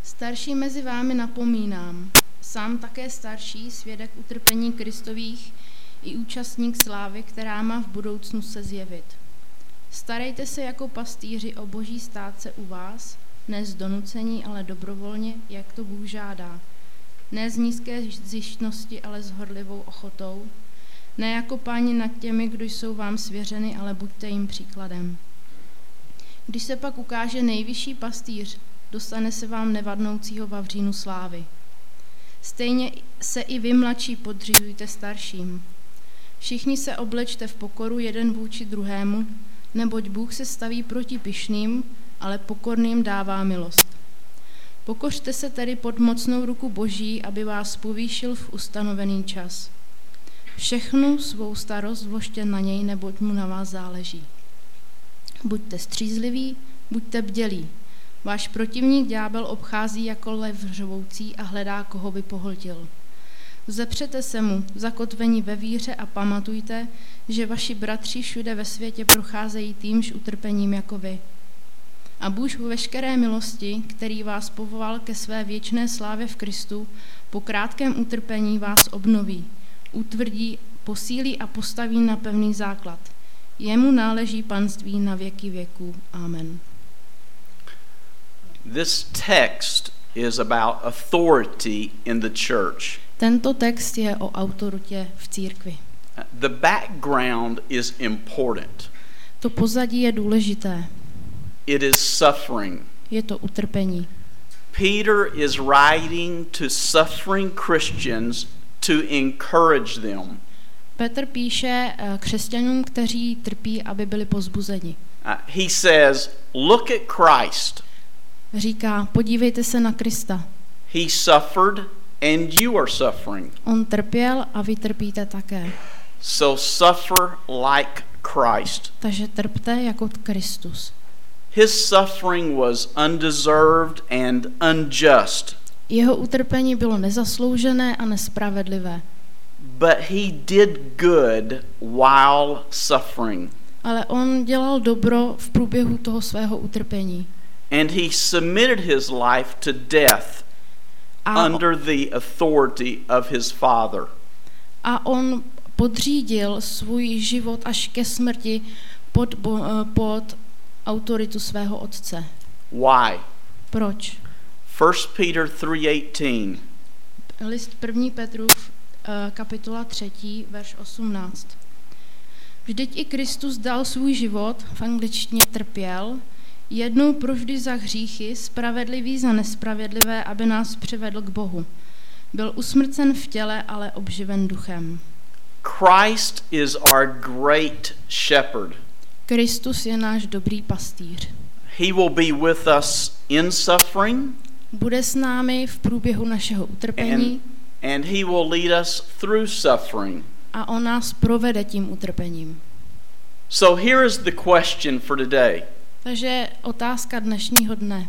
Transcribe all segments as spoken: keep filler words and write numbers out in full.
Starší mezi vámi napomínám, sám také starší, svědek utrpení Kristových i účastník slávy, která má v budoucnu se zjevit. Starejte se jako pastýři o boží státce u vás, ne z donucení, ale dobrovolně, jak to Bůh žádá. Ne z nízké zištnosti, ale s horlivou ochotou. Ne jako páni nad těmi, kdo jsou vám svěřeny, ale buďte jim příkladem. Když se pak ukáže nejvyšší pastýř, dostane se vám nevadnoucího vavřínu slávy. Stejně se i vy mladší podřizujte starším. Všichni se oblečte v pokoru jeden vůči druhému, neboť Bůh se staví proti pyšným, ale pokorným dává milost. Pokořte se tedy pod mocnou ruku Boží, aby vás povýšil v ustanovený čas. Všechnu svou starost vložte na něj, neboť mu na vás záleží. Buďte střízliví, buďte bdělí. Váš protivník ďábel obchází jako lev řvoucí a hledá, koho by pohltil. Vzepřete se mu, zakotvení ve víře a pamatujte, že vaši bratři všude ve světě procházejí týmž utrpením jako vy. A Bůh v veškeré milosti, který vás povolal ke své věčné slávě v Kristu, po krátkém utrpení vás obnoví, utvrdí, posílí a postaví na pevný základ. Jemu náleží panství na věky věků. Amen. This text is about authority in the church. Tento text je o autoritě v církvi. The background is important. To pozadí je důležité. It is suffering. Je to utrpení. Peter is writing to suffering Christians to encourage them. Petr píše křesťanům, kteří trpí, aby byli povzbuzeni. Uh, he says, look at Christ. Říká, podívejte se na Krista. He suffered and you are suffering. On trpěl a vy trpíte také. So suffer like Christ. Takže trpte jako Kristus. His suffering was undeserved and unjust. Jeho utrpení bylo nezasloužené a nespravedlivé. But he did good while suffering. Ale on dělal dobro v průběhu toho svého utrpení. And he submitted his life to death a under the authority of his father. A on podřídil svůj život až ke smrti pod, pod autoritu svého otce. Why? Proč? First Peter three eighteen. List první Petrův, kapitola třetí, verš osmnáct. Vždyť i Kristus dal svůj život, v angličtině trpěl, jednou provždy za hříchy, spravedlivý za nespravedlivé, aby nás přivedl k Bohu. Byl usmrcen v těle, ale obživen duchem. Christ is our great shepherd. Kristus je náš dobrý pastýř. He will be with us in suffering. Bude s námi v průběhu našeho utrpení. And, and he will lead us through suffering. A on nás provede tím utrpením. So here is the question for today. Takže otázka dnešního dne.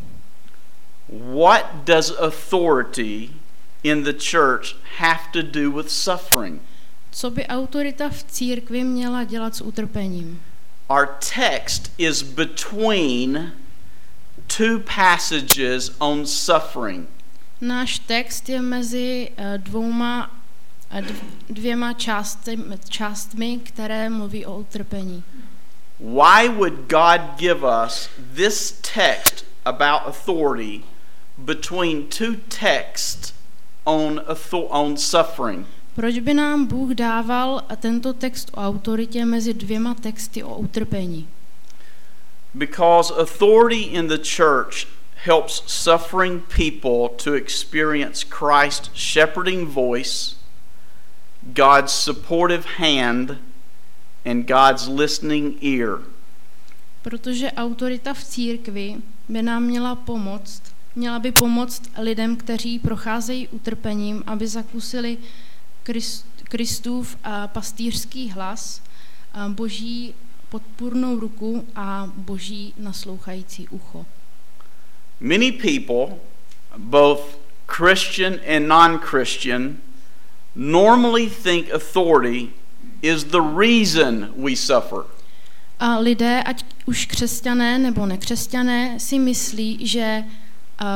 What does authority in the church have to do with suffering? Co by autorita v církvi měla dělat s utrpením? Our text is between two passages on suffering. Náš text je mezi dvouma dvěma částmi, částmi, které mluví o utrpení. Why would God give us this text about authority between two texts on on suffering? Proč by nám Bůh dával tento text o autoritě mezi dvěma texty o utrpení? Because authority in the church helps suffering people to experience Christ's shepherding voice, God's supportive hand, and God's listening ear. Protože autorita v církvi by nám měla pomoct, měla by pomoct lidem, kteří procházejí utrpením, aby zakusili Krist, Kristův a pastýřský hlas, a Boží podpůrnou ruku a Boží naslouchající ucho. Many people, both Christian and non-Christian, normally think authority is the reason we suffer. A lidé, ať už křesťané nebo nekřesťané, si myslí, že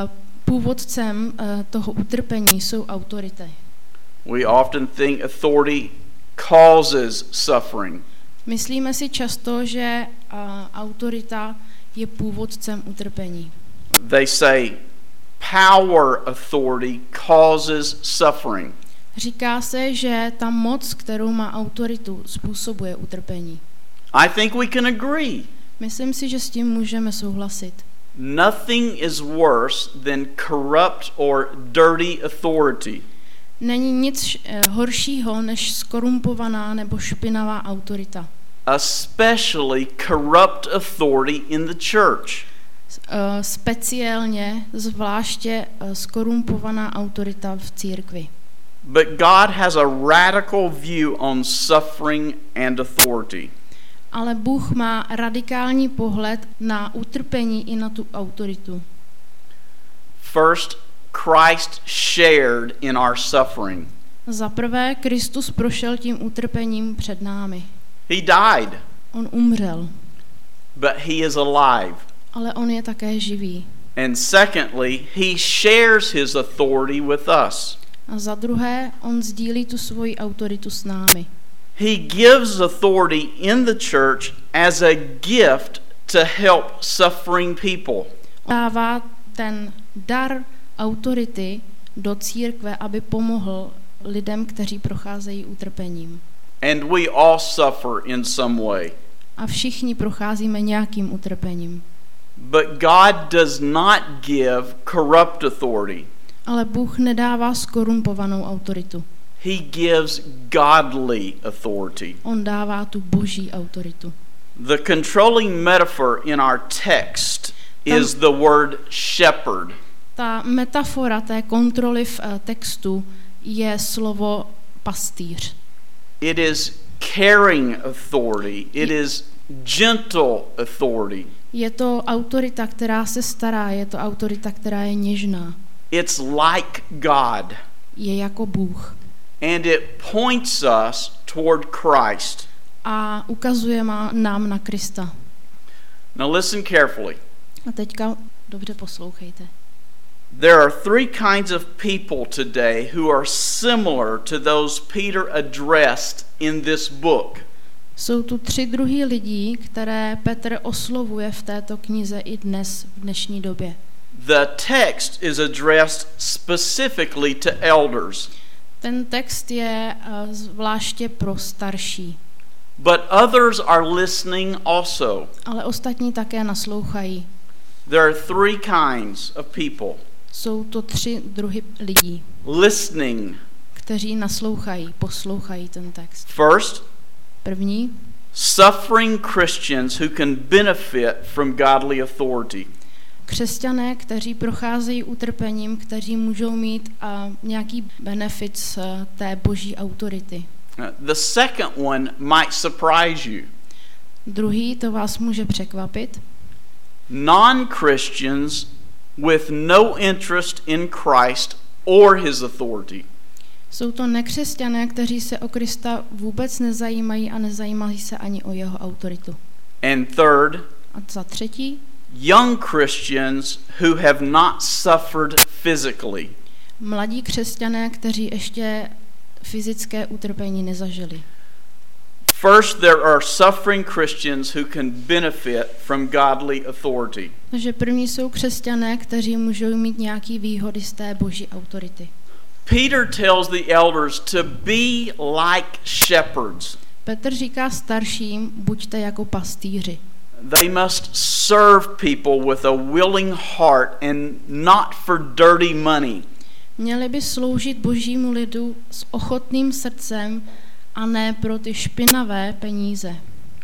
původcem uh, toho utrpení jsou autority. We often think authority causes suffering. Myslíme si často, že uh, autorita je původcem utrpení. They say power authority causes suffering. Říká se, že ta moc, kterou má autoritu, způsobuje utrpení. I think we can agree. Myslím si, že s tím můžeme souhlasit. Nothing is worse than corrupt or dirty authority. Není nic horšího než skorumpovaná nebo špinavá autorita. Especially corrupt authority in the church. Uh, speciálně, zvláště uh, skorumpovaná autorita v církvi. But God has a radical view on suffering and authority. Ale Bůh má radikální pohled na utrpení i na tu autoritu. First, Christ shared in our suffering. Za prvé, Kristus prošel tím utrpením před námi. He died, On umřel, but he is alive. ale on je také živý. And secondly, he shares his authority with us. A za druhé, on sdílí tu svoji autoritu s námi. He gives authority in the church as a gift to help suffering people. Dává ten dar autority do církve, aby pomohl lidem, kteří procházejí utrpením. And we all suffer in some way. A všichni procházíme nějakým utrpením. But God does not give corrupt authority. Ale Bůh nedává skorumpovanou autoritu. He gives godly authority. On dává tu boží autoritu. The controlling metaphor in our text Tam- is the word shepherd. Ta metafora té kontroly v uh, textu je slovo pastýř. It is caring authority. It is gentle authority. Je to autorita, která se stará, je to autorita, která je něžná. It's like God. Je jako Bůh. And it points us toward Christ. A ukazuje má, nám na Krista. Now listen carefully. A teďka dobře poslouchejte. There are three kinds of people today who are similar to those Peter addressed in this book. Jsou tu tři druhy lidí, které Petr oslovuje v této knize i dnes, v dnešní době. The text is addressed specifically to elders. Ten text je uh, zvláště pro starší, But others are listening also. ale ostatní také naslouchají. There are three kinds of people. Jsou to tři druhy lidí, Listening. kteří naslouchají, poslouchají ten text. First, První, suffering Christians who can benefit from godly authority. křesťané, kteří procházejí utrpením, kteří můžou mít uh, nějaký benefit z uh, té boží autority. Uh, The second one might surprise you. Druhý, to vás může překvapit. Non-Christians with no interest in Christ or his authority. Jsou to nekřesťané, kteří se o Krista vůbec nezajímají a nezajímají se ani o jeho autoritu. And third, A za třetí, young Christians who have not suffered physically. mladí křesťané, kteří ještě fyzické utrpení nezažili. First, there are suffering Christians who can benefit from godly authority. Takže první jsou křesťané, kteří můžou mít nějaký výhody z té boží autority. Peter tells the elders to be like shepherds. Petr říká starším, buďte jako pastýři. They must serve people with a willing heart and not for dirty money. Měli by sloužit božímu lidu s ochotným srdcem a ne pro ty špinavé peníze.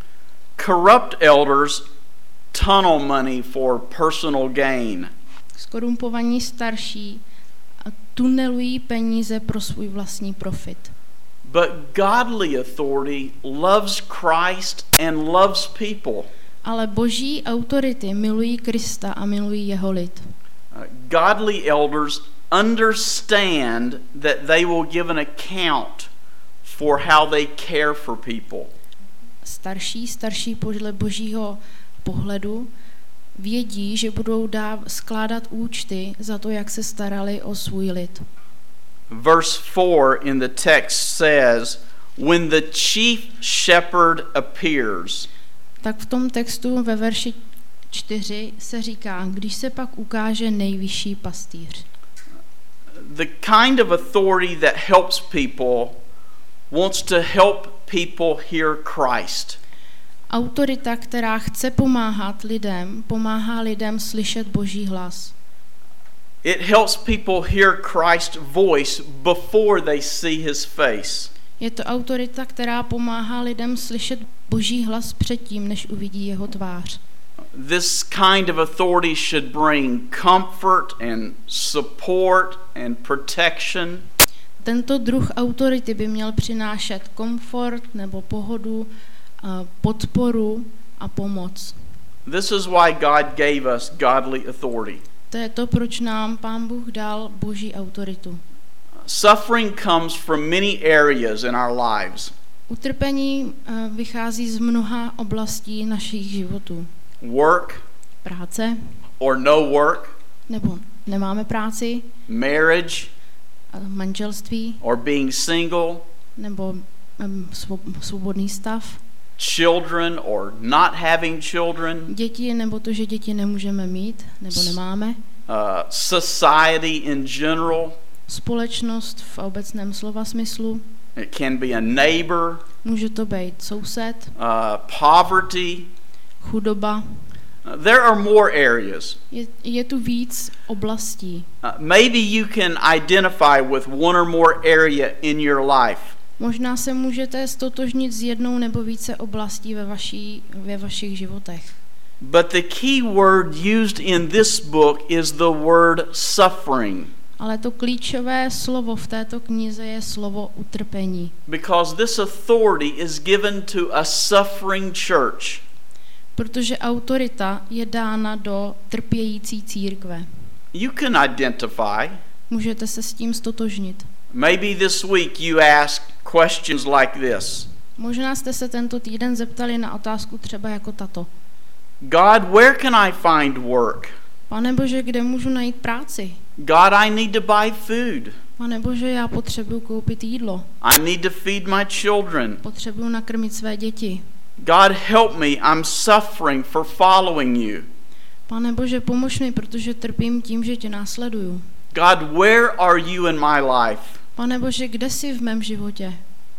Corrupt elders tunnel money for personal gain. Skorumpovaní starší a tunelují peníze pro svůj vlastní profit. But godly authority loves Christ and loves people. Ale boží autority milují Krista a milují jeho lid. Uh, godly elders understand that they will give an account for how they care for people. Starší, starší podle božího pohledu Vědí, že budou dáv, skládat účty za to, jak se starali o svůj lid. Verse four in the text says, when the chief shepherd appears. Tak v tom textu ve verši čtyři se říká, když se pak ukáže nejvyšší pastýř. The kind of authority that helps people wants to help people hear Christ. Autorita, která chce pomáhat lidem, pomáhá lidem slyšet Boží hlas. It helps people hear Christ's voice before they see his face. Je to autorita, která pomáhá lidem slyšet Boží hlas předtím, než uvidí jeho tvář. This kind of authority should bring comfort and support and protection. Tento druh autority by měl přinášet komfort nebo pohodu, podporu a pomoc. This is why God gave us godly authority. To je to, proč nám Pán Bůh dal Boží autoritu. Suffering comes from many areas in our lives. Utrpení vychází z mnoha oblastí našich životů. Work, práce, or no work, nebo nemáme práci, marriage, manželství, or being single, nebo um, svobodný stav, children or not having children, děti, nebo to, že děti nemůžeme mít, nebo nemáme, uh, society in general, společnost v obecném slova smyslu, it can be a neighbor, může to být soused, uh, poverty. chudoba. Uh, there are more areas. Je, je tu víc oblastí. Uh, maybe you can identify with one or more area in your life. Možná se můžete stotožnit s jednou nebo více oblastí ve, vaší, ve vašich životech. But the key word used in this book is the word suffering. Ale to klíčové slovo v této knize je slovo utrpení. Because this authority is given to a suffering church. Protože autorita je dána do trpějící církve. You can identify. Můžete se s tím stotožnit. Maybe this week you ask questions like this. Možná jste se tento týden zeptali na otázku třeba jako tato. God, where can I find work? Pane Bože, kde můžu najít práci? God, I need to buy food. Pane Bože, já potřebuju koupit jídlo. I need to feed my children. Potřebuju nakrmit své děti. God, help me, I'm suffering for following you. Pane Bože, pomož mi, protože trpím tím, že tě následuju. God, where are you in my life? Pane Bože, kde jsi v mém životě?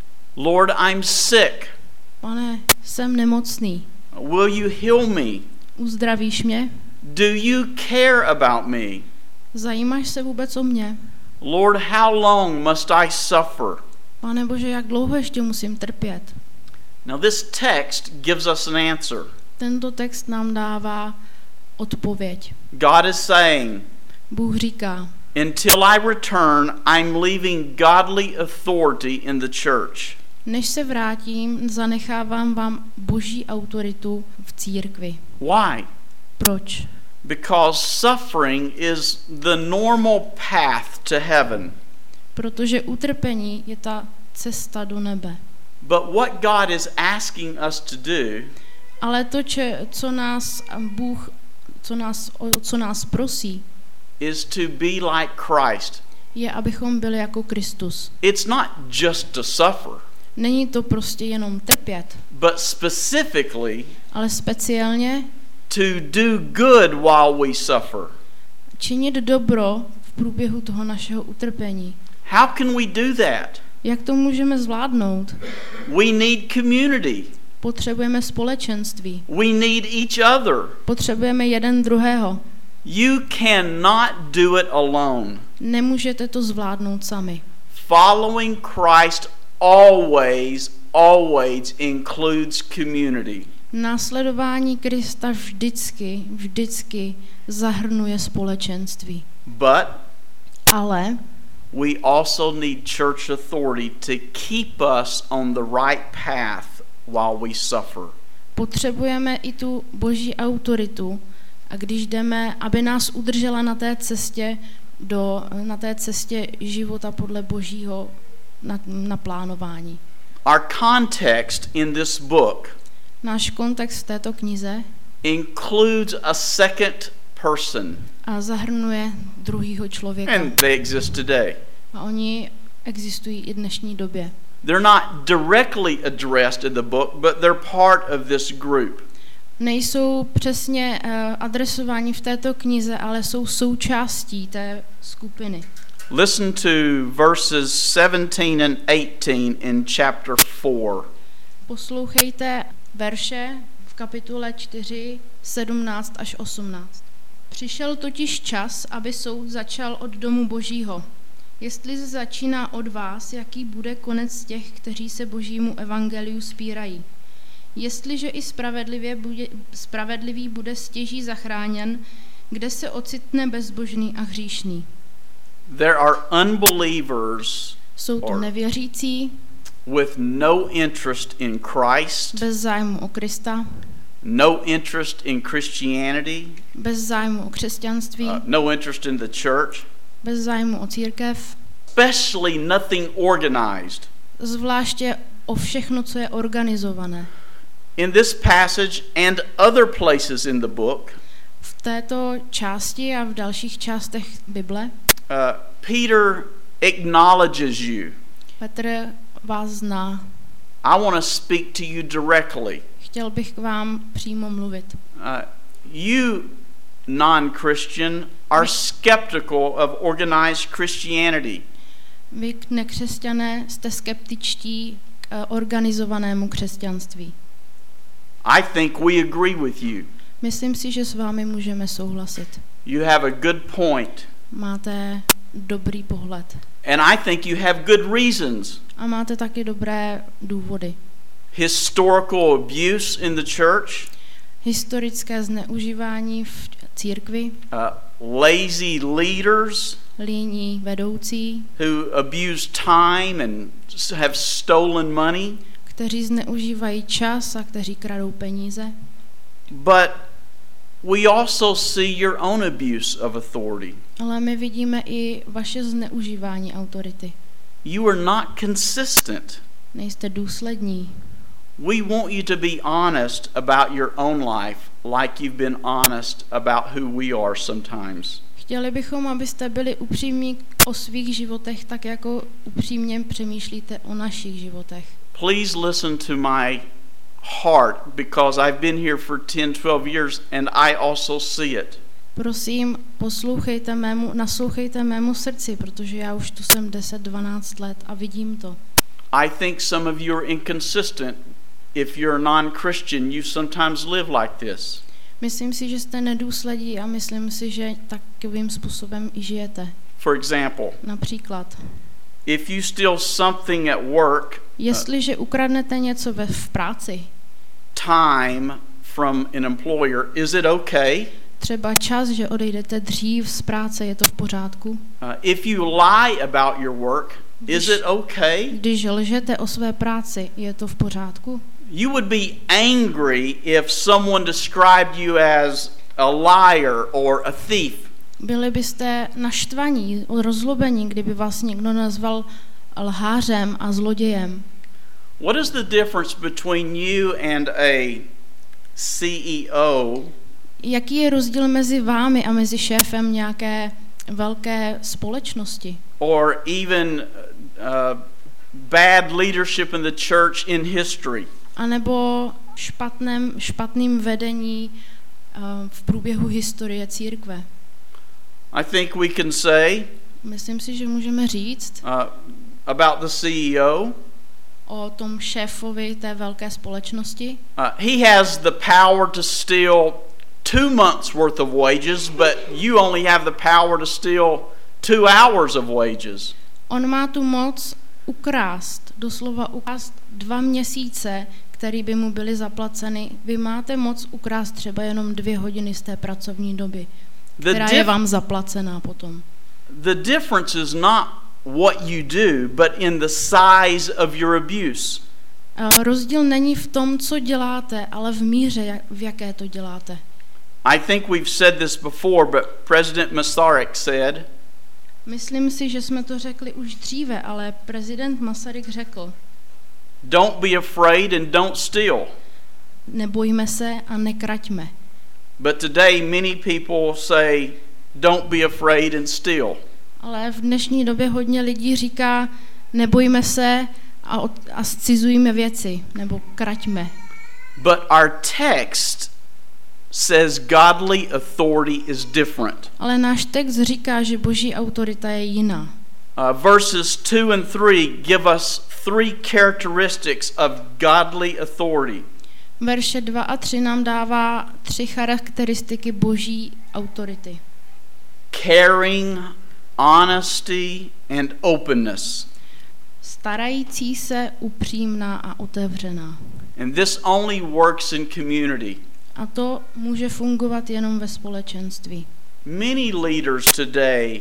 Lord, I'm sick. Pane, jsem nemocný. Will you heal me? Uzdravíš mě? Do you care about me? Zajímáš se vůbec o mě? Lord, how long must I suffer? Pane Bože, jak dlouho ještě musím trpět? Now this text gives us an answer. Tento text nám dává odpověď. God is saying, Bůh říká, until I return, I'm leaving godly authority in the church. než se vrátím, zanechávám vám Boží autoritu v církvi. Why? Proč? Because suffering is the normal path to heaven. Protože utrpení je ta cesta do nebe. But what God is asking us to do Ale to, če, co nás Bůh, co nás, o co nás prosí, is to be like Christ. je, abychom byli jako Kristus. It's not just to suffer, Není to prostě jenom trpět, but specifically ale speciálně to do good while we suffer. činit dobro v průběhu toho našeho utrpení. How can we do that? Jak to můžeme zvládnout? We need community. Potřebujeme společenství. We need each other. Potřebujeme jeden druhého. You cannot do it alone. Nemůžete to zvládnout sami. Following Christ always, always includes community. Následování Krista vždycky, vždycky zahrnuje společenství. But Ale we also need church authority to keep us on the right path while we suffer. potřebujeme i tu Boží autoritu, a když jdeme, aby nás udržela na té cestě do, na té cestě života podle Božího naplánování. Our context in this book Náš kontext v této knize includes a second person. A zahrnuje druhýho člověka. And they exist today. A oni existují i v dnešní době. They're not directly addressed in the book, but they're part of this group. Nejsou přesně uh, adresováni v této knize, ale jsou součástí té skupiny. Listen to verses seventeen and eighteen in chapter four. Poslouchejte verše v kapitole čtyři, sedmnáct až osmnáct. Přišel totiž čas, aby soud začal od domu Božího. Jestli začíná od vás, jaký bude konec těch, kteří se Božímu evangeliu spírají. Jestliže i spravedlivě bude, spravedlivý bude stěží zachráněn, kde se ocitne bezbožný a hříšný. There are unbelievers Jsou to nevěřící, with no interest in Christ, bez zájmu o Krista, no interest in Christianity, bez zájmu o křesťanství, uh, no interest in the church, bez zájmu o církev, especially nothing organized. zvláště o všechno, co je organizované. In this passage and other places in the book, V této části a v dalších částech Bible uh, Peter acknowledges you. Petr vás zná. I want to speak to you directly. Chtěl bych k vám přímo mluvit. Uh, you, non-Christian, are skeptical of organized Christianity. Vy, nekřesťané, jste skeptičtí k organizovanému křesťanství. I think we agree with you. Myslím si, že s vámi můžeme souhlasit. You have a good point. Máte dobrý pohled. And I think you have good reasons. A máte taky dobré důvody. Historical abuse in the church. Historické zneužívání v církvi. Uh, lazy leaders. Líní vedoucí. Who abuse time and have stolen money. Kteří zneužívají čas a kteří kradou peníze. But we also see your own abuse of authority. Ale my vidíme i vaše zneužívání autority. You are not consistent. Nejste důslední. We want you to be honest about your own life, like you've been honest about who we are sometimes. Chtěli bychom, abyste byli upřímní o svých životech, tak jako upřímně přemýšlíte o našich životech. Please listen to my heart, because I've been here for ten, twelve years and I also see it. Prosím, poslouchejte mému, naslouchejte mému srdci, protože já už tu jsem deset dvanáct let a vidím to. I think some of you are inconsistent. If you're a non-Christian, you sometimes live like this. Myslím si, že jste nedůslední a myslím si, že takovým způsobem i žijete. For example, například, if you steal something at work, jestliže ukradnete něco ve v práci, time from an employer, is it okay? Třeba čas, že odejdete dřív z práce, je to v pořádku? Uh, if you lie about your work, is it okay? Když lžete o své práci, je to v pořádku? You would be angry if someone described you as a liar or a thief. Byli byste naštvaní, rozlobení, kdyby vás někdo nazval lhářem a zlodějem. What is the difference between you and a C E O? Jaký je rozdíl mezi vámi a mezi šéfem nějaké velké společnosti? Or even uh, bad leadership in the church in history? A nebo špatném, špatným vedení uh, v průběhu historie církve. I think we can say, myslím si, že můžeme říct, uh, about the C E O, o tom šéfovi té velké společnosti. Uh, he has the power to steal two months worth of wages, but you only have the power to steal two hours of wages. On má tu moc ukrást, doslova ukrást dva měsíce, které by mu byly zaplaceny. Vy máte moc ukrást třeba jenom dvě hodiny z té pracovní doby, která je vám zaplacená potom. The difference is not what you do, but in the size of your abuse. A rozdíl není v tom, co děláte, ale v míře, v jaké to děláte. I think we've said this before, but President Masaryk said, myslím si, že jsme to řekli už dříve, ale prezident Masaryk řekl, don't be afraid and don't steal. Nebojme se a nekraťme. But today many people say, don't be afraid and steal. Ale v dnešní době hodně lidí říká, nebojme se a, od, a scizujme věci, nebo kraťme. But our text says godly authority is different. Ale náš text říká, že boží autorita je jiná. Uh, verses two and three give us three characteristics of godly authority. Verše dva a tři nám dává tři charakteristiky boží autority. Caring, honesty, and openness. Starající se, upřímná a otevřená. And this only works in community. A to může fungovat jenom ve společenství. Many leaders today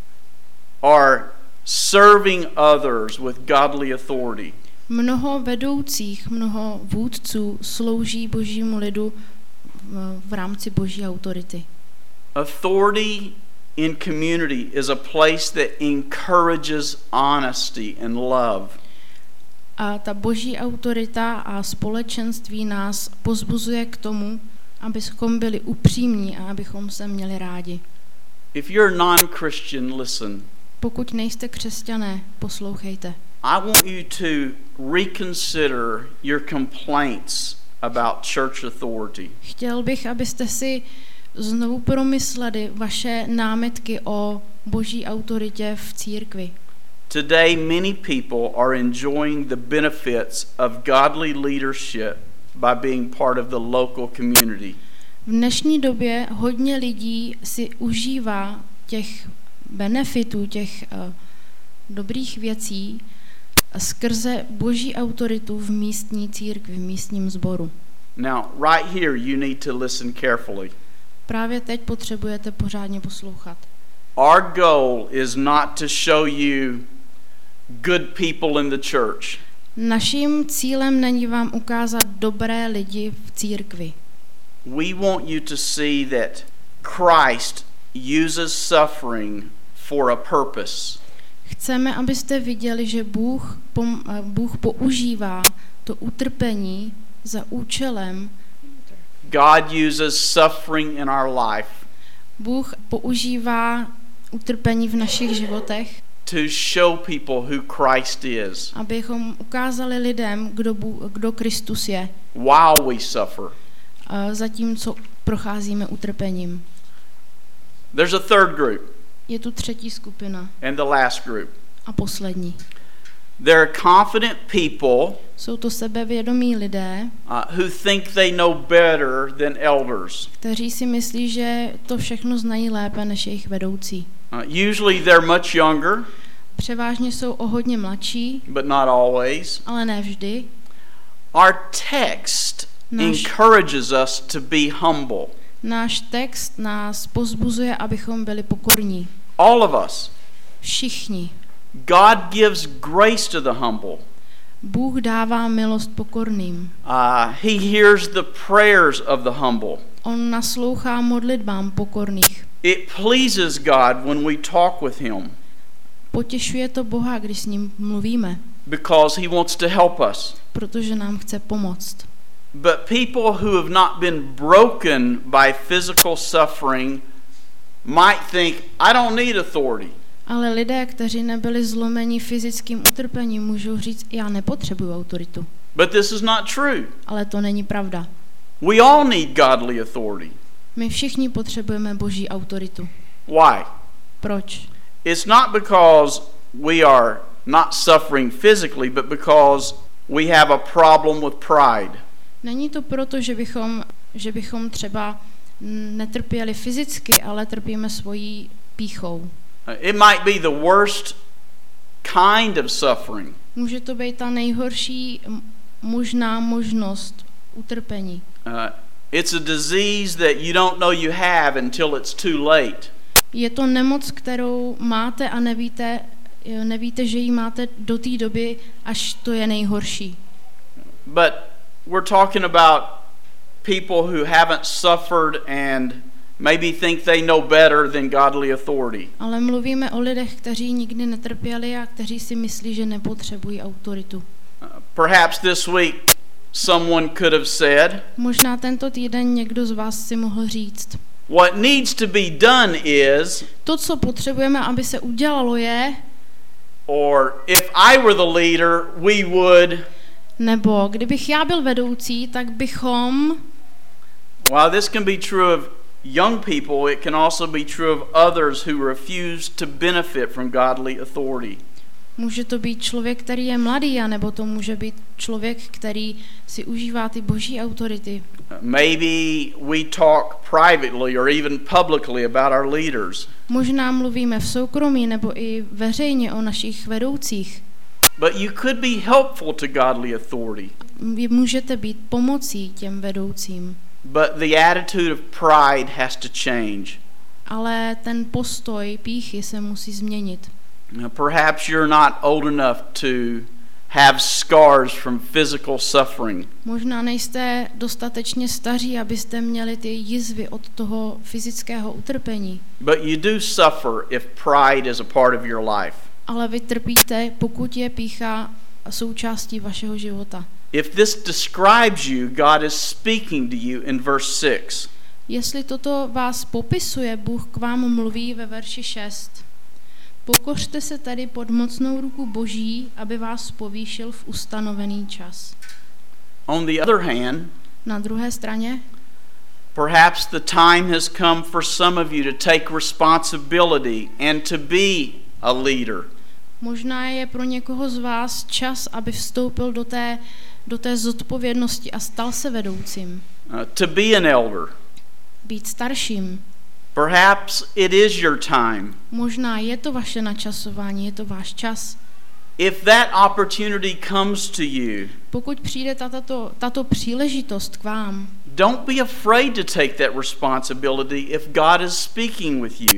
are serving others with godly authority. Mnoho vedoucích, mnoho vůdců slouží božímu lidu v, v rámci boží autority. Authority in community is a place that encourages honesty and love. A ta boží autorita a společenství nás pozbuzuje k tomu, abychom byli upřímní a abychom se měli rádi. If you're non-Christian, listen. Pokud nejste křesťané, poslouchejte. I want you to reconsider your complaints about church authority. Chtěl bych, abyste si znovu promysleli vaše námitky o boží autoritě v církvi. Today, many people are enjoying the benefits of godly leadership by being part of the local community. V dnešní době hodně lidí si užívá těch benefitů, těch uh, dobrých věcí skrze boží autoritu v místní církvi, v místním sboru. Now, right here, you need to listen carefully. Právě teď potřebujete pořádně poslouchat. Our goal is not to show you good people in the church. Naším cílem není vám ukázat dobré lidi v církvi. We want you to see that Christ uses suffering for a purpose. Chceme, abyste viděli, že Bůh, pom, Bůh používá to utrpení za účelem. God uses suffering in our life. Bůh používá utrpení v našich životech, to show people who Christ is. Abychom ukázali lidem, kdo, Bůh, kdo Kristus je. While we suffer. Zatímco procházíme utrpením. There's a third group. Je tu třetí skupina. And the last group. A poslední. There are confident people. Jsou to sebevědomí lidé, uh, who think they know better than elders. Kteří si myslí, že to všechno znají lépe než jejich vedoucí. Uh, usually they're much younger. Převážně jsou o hodně mladší, but not always. Ale ne vždy. Our text Náš, encourages us to be humble. Náš text nás pozbuzuje, abychom byli pokorní. All of us. Všichni. God gives grace to the humble. Bůh dává milost pokorným. Uh, he hears the prayers of the humble. On naslouchá modlitbám pokorných. It pleases God when we talk with him. Potěšuje to Boha, když s ním mluvíme. Because he wants to help us. Protože nám chce pomoct. But people who have not been broken by physical suffering might think, I don't need authority. Ale lidé, kteří nebyli zlomeni fyzickým utrpením, můžou říct, já nepotřebuji autoritu. But this is not true. Ale to není pravda. We all need godly authority. My všichni potřebujeme boží autoritu. Why? Proč? It's not because we are not suffering physically, but because we have a problem with pride. Není to proto, že bychom, že bychom třeba netrpěli fyzicky, ale trpíme svojí pýchou. It might be the worst kind of suffering. Může to být ta nejhorší možná možnost utrpení. Uh, it's a disease that you don't know you have until it's too late. Je to nemoc, kterou máte a nevíte, nevíte, že ji máte do té doby, až to je nejhorší. But we're talking about people who haven't suffered and maybe think they know better than godly authority. Ale mluvíme o lidech, kteří nikdy netrpěli a kteří si myslí, že nepotřebují autoritu. Uh, perhaps this week Someone could have said, Možná tento týden někdo z vás si mohl říct. what needs to be done is, To, co potřebujeme, aby se udělalo, je, or if I were the leader, we would. nebo kdybych já byl vedoucí, tak bychom. While this can be true of young people, it can also be true of others who refuse to benefit from godly authority. Může to být člověk, který je mladý, anebo to může být člověk, který si užívá ty boží autority. Maybe we talk privately or even publicly about our leaders. Možná mluvíme v soukromí nebo i veřejně o našich vedoucích. But you could be helpful to godly authority. Vy můžete být pomocí těm vedoucím. But the attitude of pride has to change. Ale ten postoj pýchy se musí změnit. Perhaps you're not old enough to have scars from physical suffering. Možná nejste dostatečně staří, abyste měli ty jizvy od toho fyzického utrpení. But you do suffer if pride is a part of your life. Ale vy trpíte, pokud je pýcha součástí vašeho života. If this describes you, God is speaking to you in verse six. Jestli toto vás popisuje, Bůh k vám mluví ve verši šest. Pokořte se tedy pod mocnou ruku Boží, aby vás povýšil v ustanovený čas. On the other hand, Na druhé straně, perhaps the time has come for some of you to take responsibility and to be a leader. možná je pro někoho z vás čas, aby vstoupil do té, do té zodpovědnosti a stal se vedoucím. Uh, to be an elder. Být starším. Perhaps it is your time. Možná je to vaše načasování, je to váš čas. If that opportunity comes to you, Pokud přijde tato, tato příležitost k vám, don't be afraid to take that responsibility if God is speaking with you.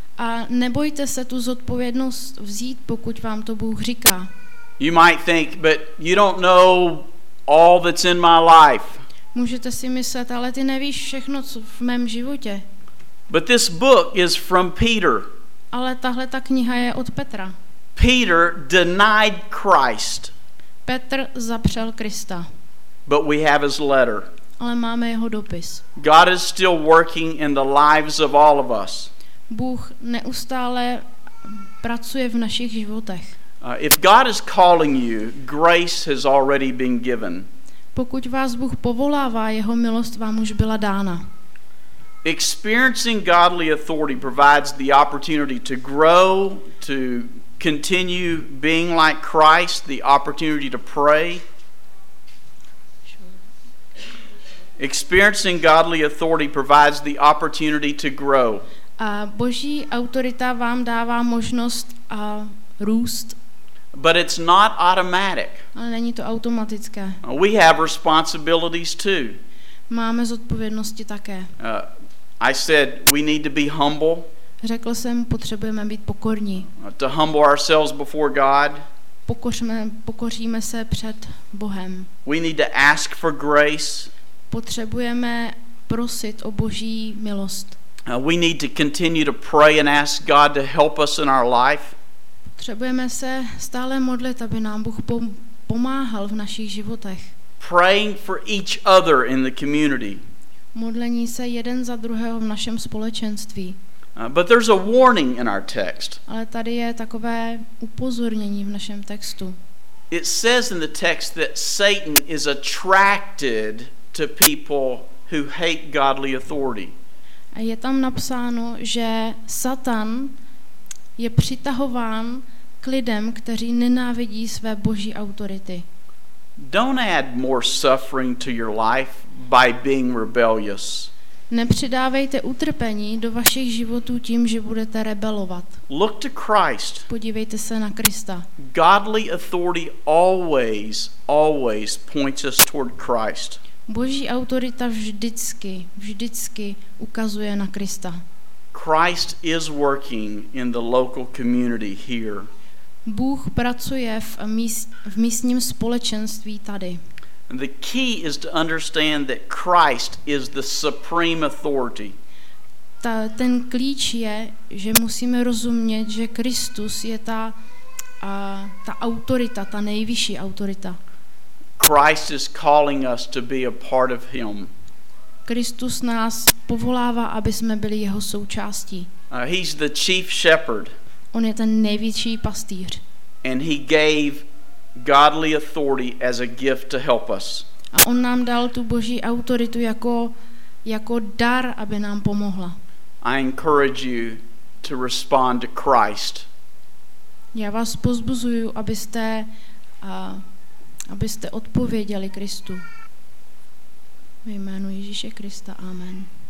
a nebojte se tu zodpovědnost vzít, pokud vám to Bůh říká. You might think, but you don't know all that's in my life. Můžete si myslet, ale ty nevíš všechno, co v mém životě. But this book is from Peter. Ale tahle ta kniha je od Petra. Peter denied Christ, Petr zapřel Krista, but we have his letter. ale máme jeho dopis. God is still working in the lives of all of us. Bůh neustále pracuje v našich životech. Uh, if God is calling you, grace has already been given. Pokud vás Bůh povolává, jeho milost vám už byla dána. Experiencing godly authority provides the opportunity to grow, to continue being like Christ, the opportunity to pray. Experiencing godly authority provides the opportunity to grow. A boží autorita vám dává možnost a růst, But it's not automatic. ale není to automatické. We have responsibilities too. Máme zodpovědnosti také. Uh, I said we need to be humble, Řekl jsem, potřebujeme být pokorní. uh, to humble ourselves before God. Pokořme, pokoříme se před Bohem. We need to ask for grace. Potřebujeme prosit o boží milost. Uh, we need to continue to pray and ask God to help us in our life. Potřebujeme se stále modlit, aby nám Bůh pom- pomáhal v našich životech. Praying for each other in the community. Modlení se jeden za druhého v našem společenství. Uh, but there's a warning in our text. Ale tady je takové upozornění v našem textu. It says in the text that Satan is attracted to people who hate godly authority. A je tam napsáno, že Satan je přitahován k lidem, kteří nenávidí své boží autority. Don't add more suffering to your life by being rebellious. Nepřidávejte utrpení do vašich životů tím, že budete rebelovat. Look to Christ. Podívejte se na Krista. Godly authority always, always points us toward Christ. Boží autorita vždycky, vždycky ukazuje na Krista. Christ is working in the local community here. Bůh pracuje v, míst, v místním společenství tady. The key is to understand that Christ is the supreme authority. Ta, ten klíč je, že musíme rozumět, že Kristus je ta, a, ta autorita, ta nejvyšší autorita. Christ is calling us to be a part of him. Kristus nás povolává, aby jsme byli jeho součástí. Uh, he's the chief shepherd. On je ten největší pastýř. And he gave godly authority as a gift to help us. A on nám dal tu boží autoritu jako, jako dar, aby nám pomohla. I encourage you to respond to Christ. Já vás povzbuzuju, abyste, uh, abyste odpověděli Kristu. Ve jménu Ježíše Krista. Amen.